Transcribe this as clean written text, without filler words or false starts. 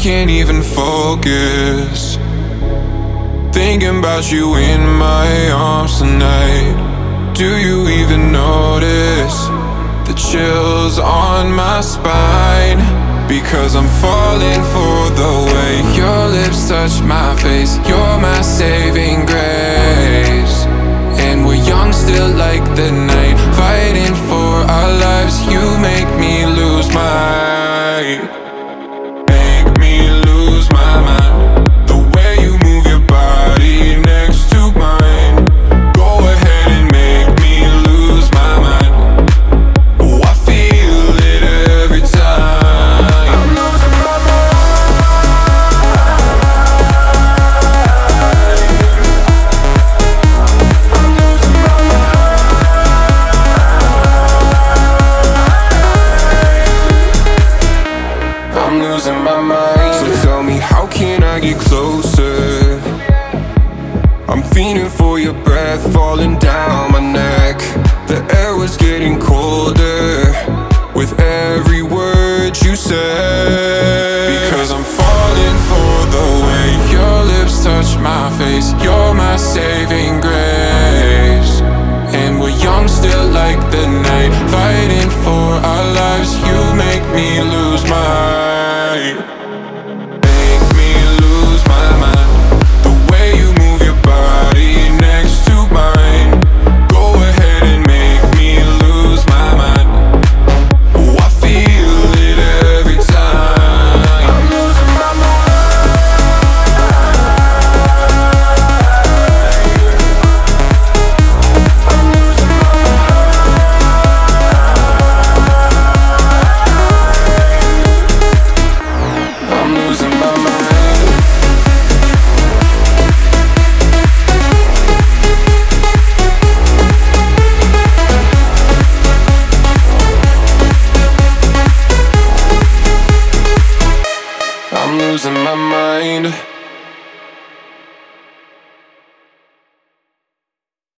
can't even focus. Thinking about you in my arms tonight. Do you even notice the chills on my spine? Because I'm falling for the way your lips touch my face. You're my saving grace. And we're young still like the night, fighting for our lives. You make me lose my mind. The way you move your body next to mine. Go ahead and make me lose my mind. Oh, I feel it every time. I'm losing my mind. I'm losing my mind. I'm losing my mind. So tell me, how can I get closer? I'm feeling for your breath falling down my neck. The air was getting colder with every word you said. Because I'm falling for the way your lips touch my face. You're my saving grace. And we're young still like the night, fighting for our lives. You make me lose my I'm losing my mind.